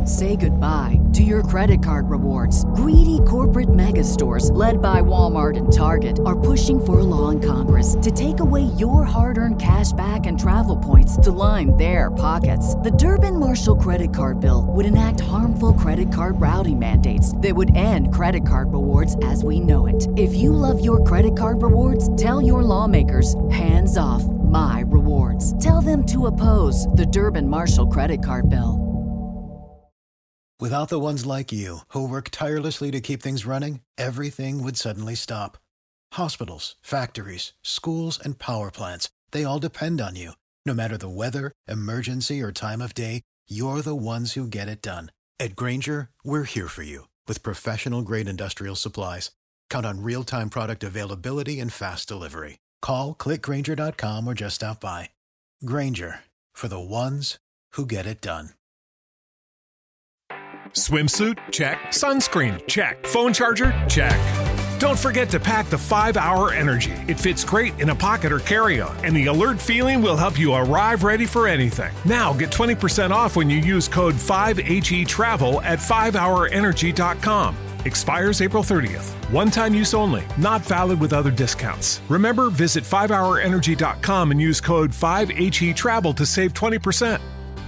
Say goodbye to your credit card rewards. Greedy corporate mega stores, led by Walmart and Target, are pushing for a law in Congress to take away your hard-earned cash back and travel points to line their pockets. The Durbin-Marshall credit card bill would enact harmful credit card routing mandates that would end credit card rewards as we know it. If you love your credit card rewards, tell your lawmakers, hands off my rewards. Tell them to oppose the Durbin-Marshall credit card bill. Without the ones like you, who work tirelessly to keep things running, everything would suddenly stop. Hospitals, factories, schools, and power plants, they all depend on you. No matter the weather, emergency, or time of day, you're the ones who get it done. At Grainger, we're here for you with professional-grade industrial supplies. Count on real-time product availability and fast delivery. Call, click Grainger.com, or just stop by. Grainger, for the ones who get it done. Swimsuit? Check. Sunscreen? Check. Phone charger? Check. Don't forget to pack the 5-Hour Energy. It fits great in a pocket or carry-on, and the alert feeling will help you arrive ready for anything. Now get 20% off when you use code 5HETRAVEL at 5hourenergy.com. Expires April 30th. One-time use only. Not valid with other discounts. Remember, visit 5hourenergy.com and use code 5HETRAVEL to save 20%.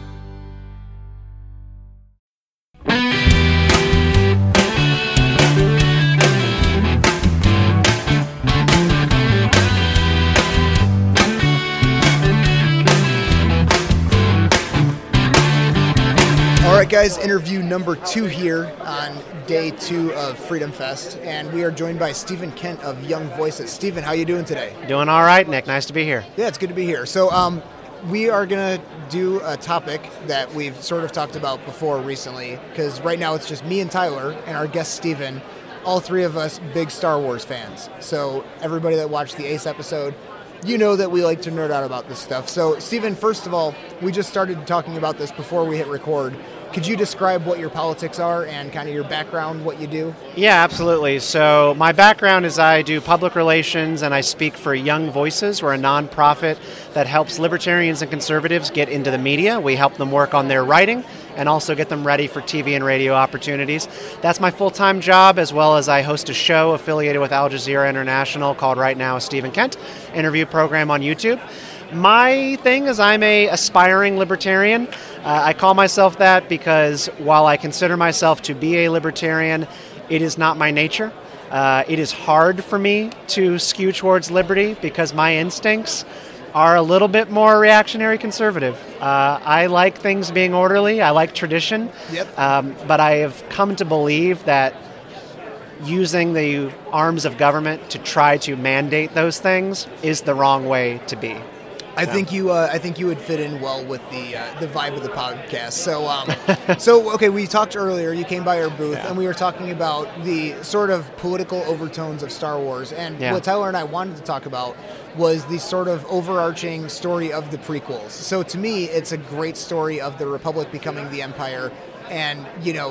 All right, guys, interview number 2 here on day 2 of Freedom Fest, and we are joined by Stephen Kent of Young Voices. Stephen, how you doing today? Doing all right, Nick. Nice to be here. Yeah, it's good to be here. So we are going to do a topic that we've sort of talked about before recently, because right now it's just me and Tyler and our guest Stephen, all 3 of us big Star Wars fans. So everybody that watched the Ace episode, you know that we like to nerd out about this stuff. So, Stephen, first of all, we just started talking about this before we hit record. Could you describe what your politics are and kind of your background, what you do? Yeah, absolutely. So my background is I do public relations and I speak for Young Voices. We're a nonprofit that helps libertarians and conservatives get into the media. We help them work on their writing and also get them ready for TV and radio opportunities. That's my full-time job, as well as I host a show affiliated with Al Jazeera International called Right Now with Stephen Kent, interview program on YouTube. My thing is I'm a aspiring libertarian. I call myself that because while I consider myself to be a libertarian, it is not my nature. It is hard for me to skew towards liberty because my instincts are a little bit more reactionary conservative. I like things being orderly. I like tradition. Yep. But I have come to believe that using the arms of government to try to mandate those things is the wrong way to be. I think you would fit in well with the vibe of the podcast. So okay, we talked earlier. You came by our booth, and we were talking about the sort of political overtones of Star Wars. And what Tyler and I wanted to talk about was the sort of overarching story of the prequels. So to me, it's a great story of the Republic becoming the Empire, and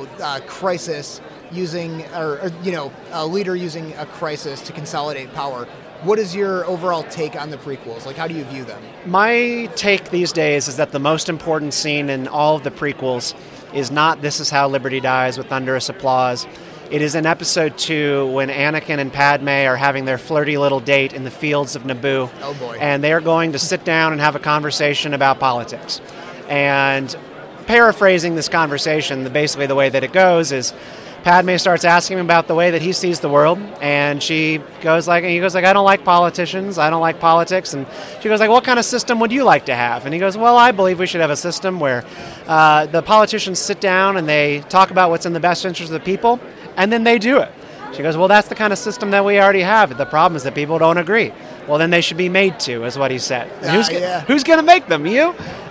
crisis using, or a leader using a crisis to consolidate power. What is your overall take on the prequels? Like, how do you view them? My take these days is that the most important scene in all of the prequels is not "This is how liberty dies" with thunderous applause. It is in episode 2 when Anakin and Padme are having their flirty little date in the fields of Naboo. Oh boy. And they are going to sit down and have a conversation about politics. And paraphrasing this conversation, basically the way that it goes is Padme starts asking him about the way that he sees the world, and he goes like, I don't like politicians, I don't like politics, and she goes like, what kind of system would you like to have? And he goes, well, I believe we should have a system where the politicians sit down and they talk about what's in the best interest of the people, and then they do it. She goes, well, that's the kind of system that we already have. The problem is that people don't agree. Well, then they should be made to, is what he said. Who's going to make them? You?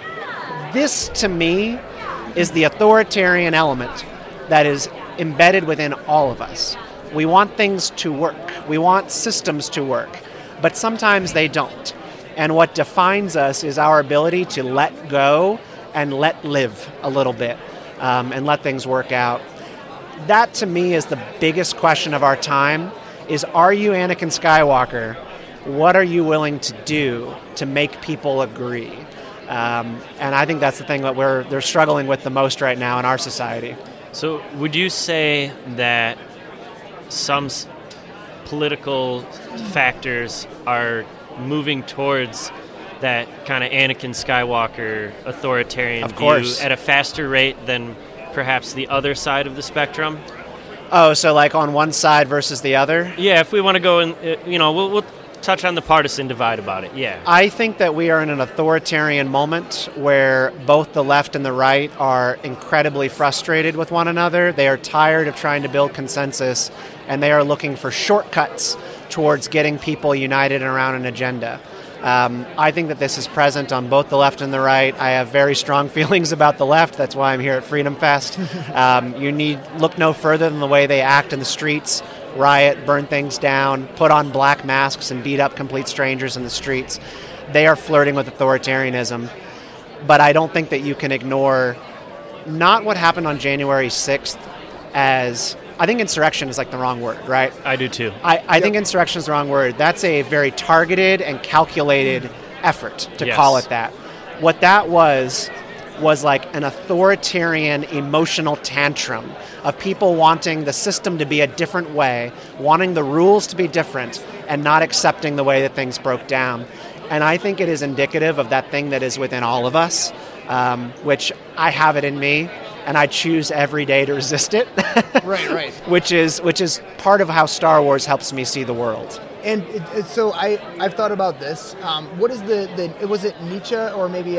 This, to me, is the authoritarian element that is embedded within all of us. We want things to work. We want systems to work. But sometimes they don't. And what defines us is our ability to let go and let live a little bit and let things work out. That, to me, is the biggest question of our time, is are you Anakin Skywalker? What are you willing to do to make people agree? And I think that's the thing that they're struggling with the most right now in our society. So would you say that some political factors are moving towards that kind of Anakin Skywalker authoritarian view at a faster rate than perhaps the other side of the spectrum? Oh, so like on one side versus the other? Yeah, if we want to go in, we'll touch on the partisan divide about it, yeah. I think that we are in an authoritarian moment where both the left and the right are incredibly frustrated with one another. They are tired of trying to build consensus, and they are looking for shortcuts towards getting people united around an agenda. I think that this is present on both the left and the right. I have very strong feelings about the left. That's why I'm here at Freedom Fest. Look no further than the way they act in the streets, riot, burn things down, put on black masks and beat up complete strangers in the streets. They are flirting with authoritarianism. But I don't think that you can ignore not what happened on January 6th as... I think insurrection is like the wrong word, right? I do too. I think insurrection is the wrong word. That's a very targeted and calculated effort to call it that. What that was like an authoritarian emotional tantrum of people wanting the system to be a different way, wanting the rules to be different, and not accepting the way that things broke down. And I think it is indicative of that thing that is within all of us, which I have it in me. And I choose every day to resist it. Right. Which is part of how Star Wars helps me see the world. And so I've thought about this. What is was it Nietzsche or maybe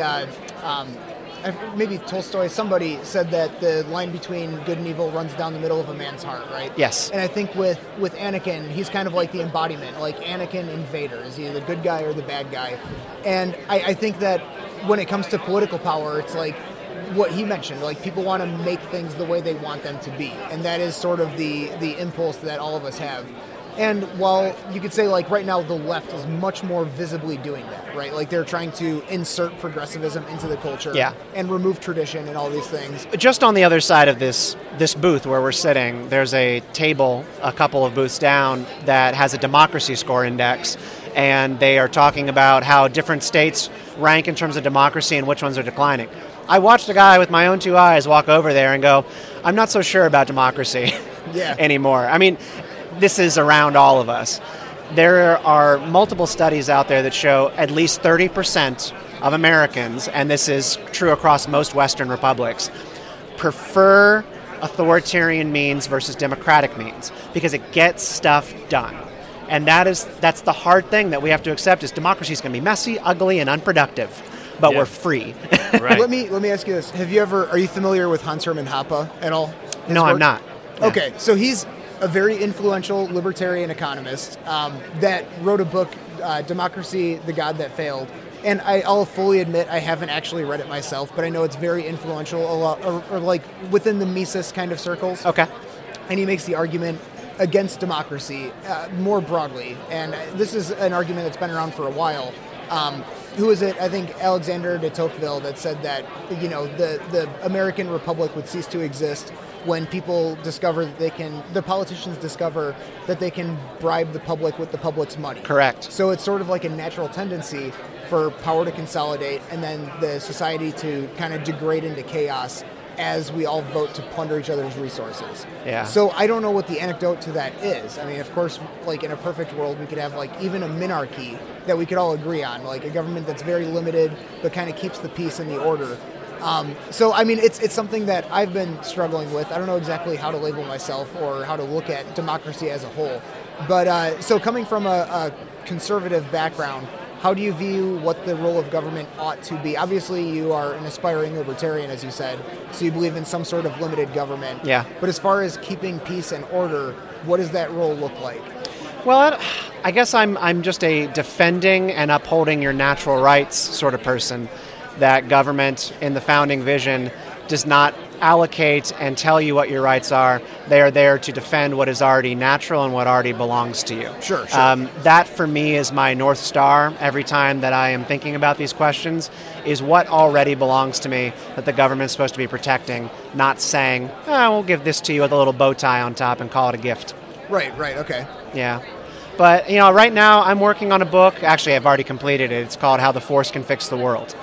Tolstoy? Somebody said that the line between good and evil runs down the middle of a man's heart, right? Yes. And I think with Anakin, he's kind of like the embodiment, like Anakin in Vader. Is he the good guy or the bad guy? And I think that when it comes to political power, it's like what he mentioned, like people want to make things the way they want them to be, and that is sort of the impulse that all of us have. And while you could say like right now the left is much more visibly doing that, right? Like they're trying to insert progressivism into the culture and remove tradition and all these things. Just on the other side of this booth where we're sitting, there's a table a couple of booths down that has a democracy score index, and they are talking about how different states rank in terms of democracy and which ones are declining. I watched a guy with my own two eyes walk over there and go, I'm not so sure about democracy anymore. I mean, this is around all of us. There are multiple studies out there that show at least 30% of Americans, and this is true across most Western republics, prefer authoritarian means versus democratic means because it gets stuff done. And that's the hard thing that we have to accept is democracy is going to be messy, ugly, and unproductive. But we're free. Right. Let me ask you this: are you familiar with Hans Hermann Hoppe at all? No, I'm not. Yeah. Okay, so he's a very influential libertarian economist that wrote a book, Democracy: The God That Failed. And I'll fully admit I haven't actually read it myself, but I know it's very influential, or like within the Mises kind of circles. Okay. And he makes the argument against democracy more broadly, and this is an argument that's been around for a while. Who is it? I think Alexander de Tocqueville that said that the American Republic would cease to exist when people discover that the politicians discover that they can bribe the public with the public's money. Correct. So it's sort of like a natural tendency for power to consolidate and then the society to kind of degrade into chaos as we all vote to plunder each other's resources. Yeah. So I don't know what the anecdote to that is. I mean, of course, like in a perfect world, we could have like even a minarchy that we could all agree on, like a government that's very limited but kind of keeps the peace and the order. So I mean, it's something that I've been struggling with. I don't know exactly how to label myself or how to look at democracy as a whole. But so coming from a conservative background, how do you view what the role of government ought to be? Obviously, you are an aspiring libertarian, as you said, so you believe in some sort of limited government. Yeah. But as far as keeping peace and order, what does that role look like? Well, I guess I'm just a defending and upholding your natural rights sort of person. That government in the founding vision does not allocate and tell you what your rights are. They are there to defend what is already natural and what already belongs to you. Sure. That for me is my North Star every time that I am thinking about these questions, is what already belongs to me that the government is supposed to be protecting, not saying, we'll give this to you with a little bow tie on top and call it a gift. Right, okay. Yeah. But, right now I'm working on a book. Actually, I've already completed it. It's called How the Force Can Fix the World.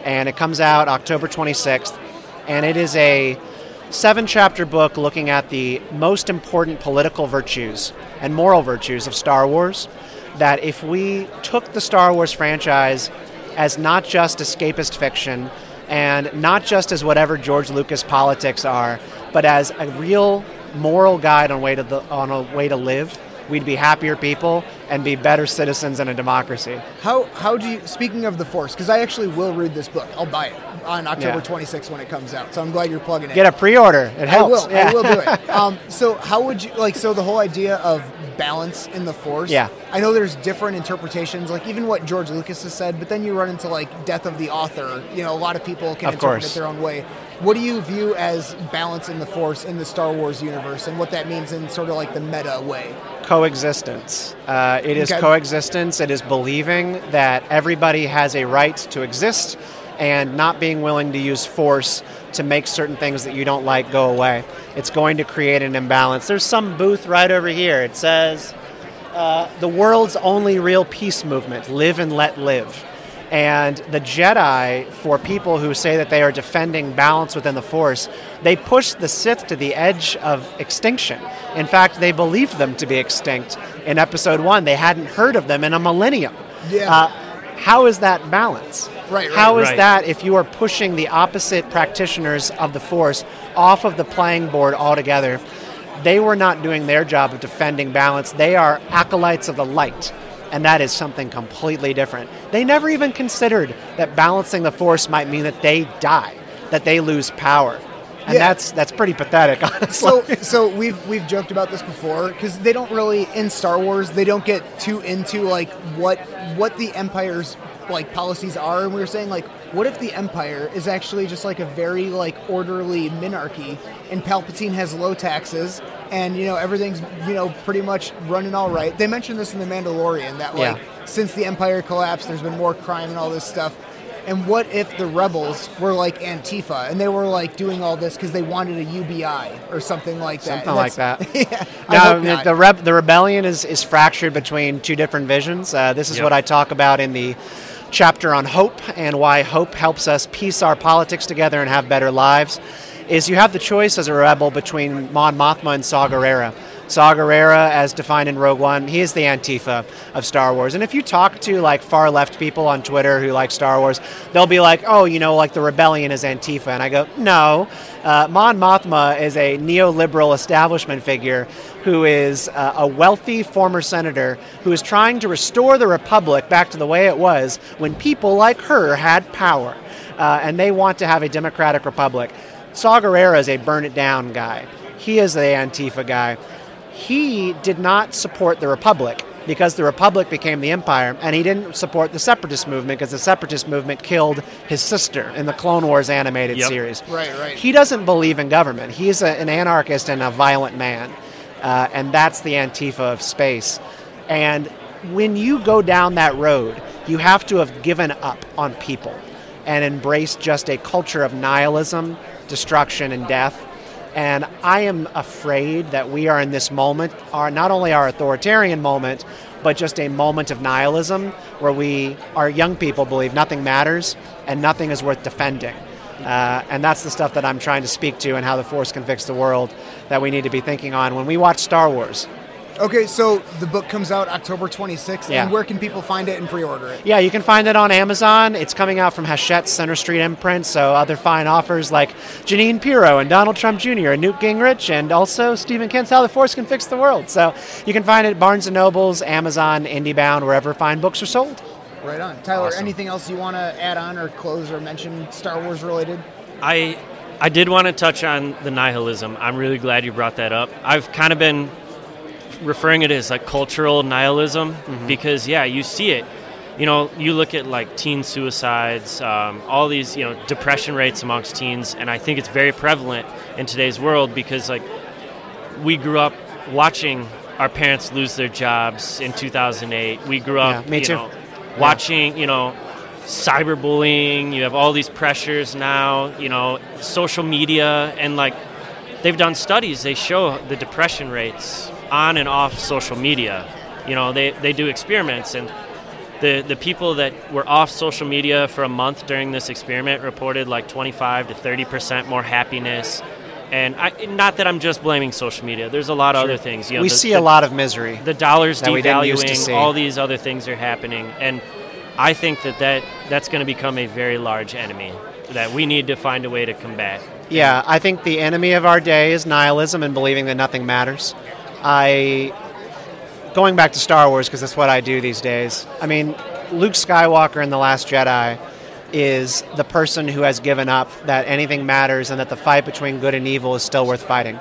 and it comes out October 26th, and it is a 7-chapter book looking at the most important political virtues and moral virtues of Star Wars, that if we took the Star Wars franchise as not just escapist fiction and not just as whatever George Lucas politics are, but as a real moral guide on a way to live, we'd be happier people and be better citizens in a democracy. How do you, speaking of the Force, because I actually will read this book. I'll buy it on October 26th when it comes out. So I'm glad you're plugging it. Get a pre-order. It helps. I will do it. So how would you, so the whole idea of balance in the Force, I know there's different interpretations, like even what George Lucas has said, but then you run into like death of the author. A lot of people can interpret it their own way. What do you view as balance in the Force in the Star Wars universe, and what that means in sort of like the meta way? Coexistence. It is coexistence. It is believing that everybody has a right to exist and not being willing to use force to make certain things that you don't like go away. It's going to create an imbalance. There's some booth right over here. It says, the world's only real peace movement, live and let live. And the Jedi, for people who say that they are defending balance within the Force, they pushed the Sith to the edge of extinction. In fact, they believed them to be extinct in Episode 1. They hadn't heard of them in a millennium. How is that balance? How is that if you are pushing the opposite practitioners of the Force off of the playing board altogether? They were not doing their job of defending balance. They are acolytes of the light. And that is something completely different. They never even considered that balancing the Force might mean that they die, that they lose power. And that's pretty pathetic, honestly. So we've joked about this before, because they don't really, in Star Wars, they don't get too into like what the Empire's like policies are. And we were saying, like, what if the Empire is actually just like a very like orderly minarchy, and Palpatine has low taxes, and everything's pretty much running all right. They mentioned this in The Mandalorian, that like since the Empire collapsed, there's been more crime and all this stuff. And what if the rebels were like Antifa, and they were like doing all this because they wanted a UBI or something like that? Something like that. The rebellion is fractured between two different visions. This is what I talk about in the chapter on hope, and why hope helps us piece our politics together and have better lives. Is you have the choice as a rebel between Mon Mothma and Saw Gerrera. Saw Gerrera, as defined in Rogue One, he is the Antifa of Star Wars. And if you talk to like far left people on Twitter who like Star Wars, they'll be like, oh, like the rebellion is Antifa. And I go, no, Mon Mothma is a neoliberal establishment figure who is a wealthy former senator who is trying to restore the Republic back to the way it was when people like her had power. And they want to have a democratic republic. Saw Gerrera is a burn it down guy. He is the Antifa guy. He did not support the Republic because the Republic became the Empire, and he didn't support the Separatist movement because the Separatist movement killed his sister in the Clone Wars animated series. Right. He doesn't believe in government. He's an anarchist and a violent man, and that's the Antifa of space. And when you go down that road, you have to have given up on people and embraced just a culture of nihilism, destruction, and death. And I am afraid that we are in this moment, not only our authoritarian moment, but just a moment of nihilism where our young people believe nothing matters and nothing is worth defending. And that's the stuff that I'm trying to speak to, and how the Force can fix the world, that we need to be thinking on when we watch Star Wars. Okay, so the book comes out October 26th, and where can people find it and pre-order it? Yeah, you can find it on Amazon. It's coming out from Hachette's Center Street imprint, so other fine offers like Janine Pirro and Donald Trump Jr. and Newt Gingrich, and also Stephen Kent's How the Force Can Fix the World. So you can find it at Barnes & Nobles, Amazon, IndieBound, wherever fine books are sold. Right on. Tyler, Awesome. Anything else you want to add on or close or mention Star Wars related? I did want to touch on the nihilism. I'm really glad you brought that up. I've kind of been referring it as like cultural nihilism, because you see it. You look at like teen suicides, all these depression rates amongst teens, and I think it's very prevalent in today's world because like we grew up watching our parents lose their jobs in 2008. We grew up watching cyberbullying. You have all these pressures now, social media, and like they've done studies, they show the depression rates on and off social media. They do experiments, and the people that were off social media for a month during this experiment reported like 25 to 30% more happiness. And not that I'm just blaming social media. There's a lot of other things. We see a lot of misery. The dollar's that we didn't used to devaluing. see. All these other things are happening. And I think that's going to become a very large enemy that we need to find a way to combat. Yeah, I think the enemy of our day is nihilism and believing that nothing matters. Going back to Star Wars, because that's what I do these days. I mean, Luke Skywalker in The Last Jedi is the person who has given up that anything matters and that the fight between good and evil is still worth fighting.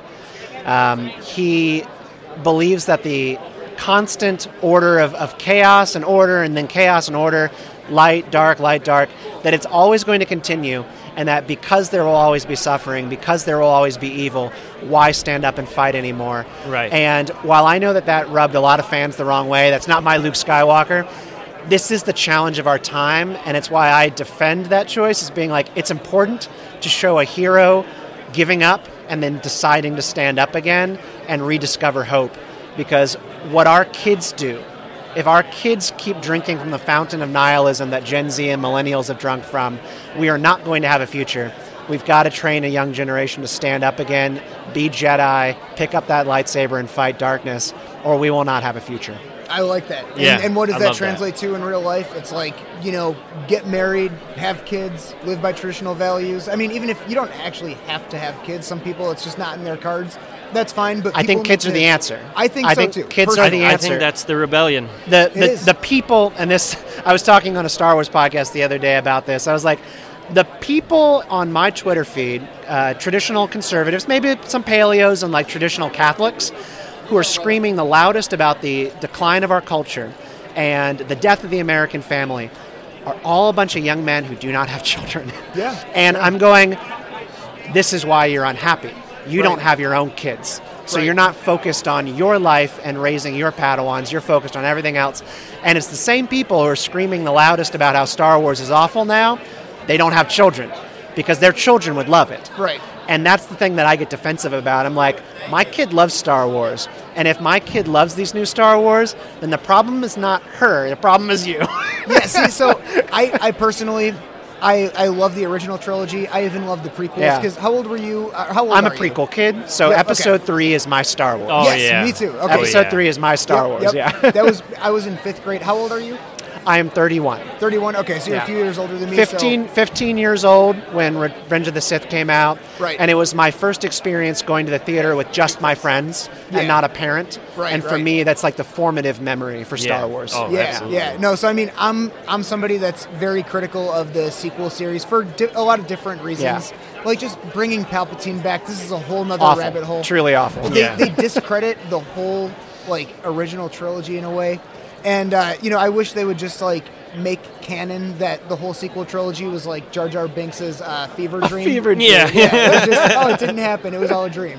He believes that the constant order of chaos and order and then chaos and order, light, dark, that it's always going to continue, and that because there will always be suffering, because there will always be evil, why stand up and fight anymore? Right. And while I know that rubbed a lot of fans the wrong way, that's not my Luke Skywalker. This is the challenge of our time, and it's why I defend that choice, as being like, it's important to show a hero giving up and then deciding to stand up again and rediscover hope. Because what our kids do, if our kids keep drinking from the fountain of nihilism that Gen Z and millennials have drunk from, we are not going to have a future. We've got to train a young generation to stand up again, be Jedi, pick up that lightsaber and fight darkness, or we will not have a future. I like that. Yeah, and what does I that love translate to in real life? It's like, get married, have kids, live by traditional values. I mean, even if you don't actually have to have kids, some people, it's just not in their cards. That's fine, but I think kids are the answer. I think so too. Kids are the answer. I think that's the rebellion. The people, and this, I was talking on a Star Wars podcast the other day about this. I was like, the people on my Twitter feed, traditional conservatives, maybe some paleos and like traditional Catholics, who are screaming the loudest about the decline of our culture and the death of the American family, are all a bunch of young men who do not have children. Yeah. And I'm going, this is why you're unhappy. You don't have your own kids. So you're not focused on your life and raising your Padawans. You're focused on everything else. And it's the same people who are screaming the loudest about how Star Wars is awful now. They don't have children because their children would love it. Right. And that's the thing that I get defensive about. I'm like, my kid loves Star Wars. And if my kid loves these new Star Wars, then the problem is not her. The problem is you. Yeah, see, so I personally, I love the original trilogy. I even love the prequels. Because how old were you? How old I'm a are prequel kid, so Yeah, episode 3 is my Star Wars. Oh, Yes, yeah. me too. Okay. Episode 3 is my Star Wars, Yep. yeah. I was in 5th grade. How old are you? I am 31. 31? Okay, so you're Yeah. a few years older than me. 15 years old when Revenge of the Sith came out. Right. And it was my first experience going to the theater with just my friends Yeah. and not a parent. Right, and for right. me, that's like the formative memory for Star Wars. Oh, Yeah, absolutely. yeah. No, so I mean, I'm somebody that's very critical of the sequel series for a lot of different reasons. Like just bringing Palpatine back. This is a whole nother Awful. rabbit hole. Truly awful. They discredit the whole original trilogy in a way, and I wish they would just make canon that the whole sequel trilogy was like Jar Jar Binks's fever dream. fever dream. Yeah. It was just, it didn't happen. It was all a dream,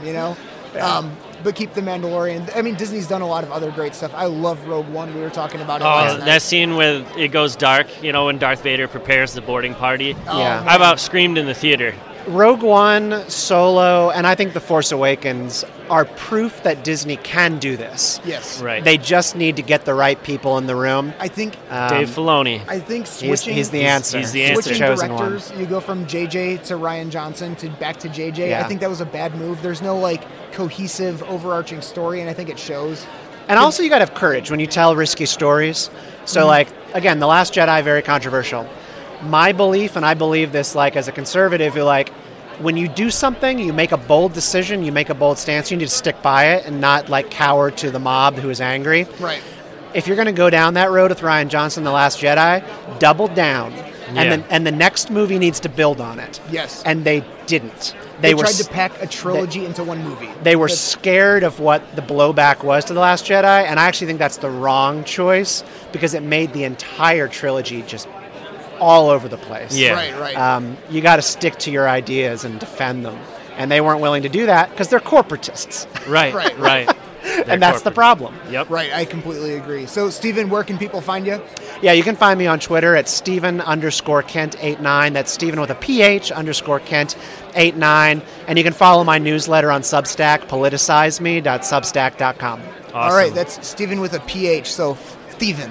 But keep the Mandalorian. I mean, Disney's done a lot of other great stuff. I love Rogue One. We were talking about it last night. That scene where it goes dark, when Darth Vader prepares the boarding party. Yeah. I about screamed in the theater. Rogue One, Solo, and I think The Force Awakens are proof that Disney can do this. Yes. Right. They just need to get the right people in the room. I think Dave Filoni. I think switching He's the answer. he's the answer. the switching chosen directors, one. you go from JJ to Ryan Johnson to back to JJ. Yeah. I think that was a bad move. There's no cohesive overarching story, and I think it shows. And also you got to have courage when you tell risky stories. So again, The Last Jedi, very controversial. My belief, and I believe this as a conservative, who when you do something, you make a bold decision, you make a bold stance, you need to stick by it and not cower to the mob who is angry. Right. If you're going to go down that road with Ryan Johnson, The Last Jedi, double down. Yeah. And the next movie needs to build on it. Yes. And they didn't. They tried to pack a trilogy into one movie. They were scared of what the blowback was to The Last Jedi, and I actually think that's the wrong choice because it made the entire trilogy just all over the place. Yeah. Right. You got to stick to your ideas and defend them. And they weren't willing to do that because they're corporatists. Right. And that's the problem. Yep. Right, I completely agree. So, Steven, where can people find you? Yeah, you can find me on Twitter at Steven_Kent89. That's Steven with a PH _Kent89. And you can follow my newsletter on Substack, politicizeme.substack.com. Awesome. All right, that's Steven with a PH, so Steven.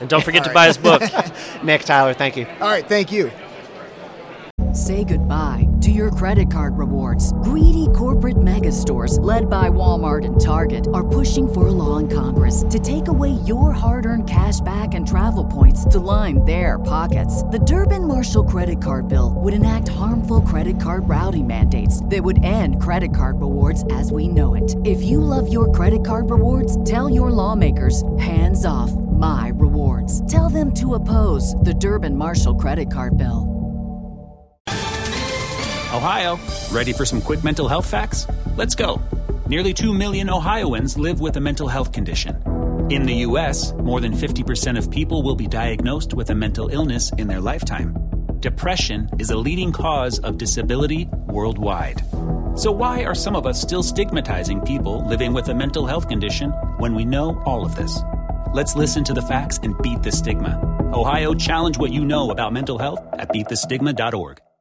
And don't forget to buy his book. Nick, Tyler, thank you. All right, thank you. Say goodbye to your credit card rewards. Greedy corporate mega stores, led by Walmart and Target, are pushing for a law in Congress to take away your hard-earned cash back and travel points to line their pockets. The Durbin-Marshall credit card bill would enact harmful credit card routing mandates that would end credit card rewards as we know it. If you love your credit card rewards, tell your lawmakers, hands off my rewards. Tell them to oppose the Durbin-Marshall credit card bill. Ohio, ready for some quick mental health facts? Let's go. Nearly 2 million Ohioans live with a mental health condition. In the U.S., more than 50% of people will be diagnosed with a mental illness in their lifetime. Depression is a leading cause of disability worldwide. So why are some of us still stigmatizing people living with a mental health condition when we know all of this? Let's listen to the facts and beat the stigma. Ohio, challenge what you know about mental health at beatthestigma.org.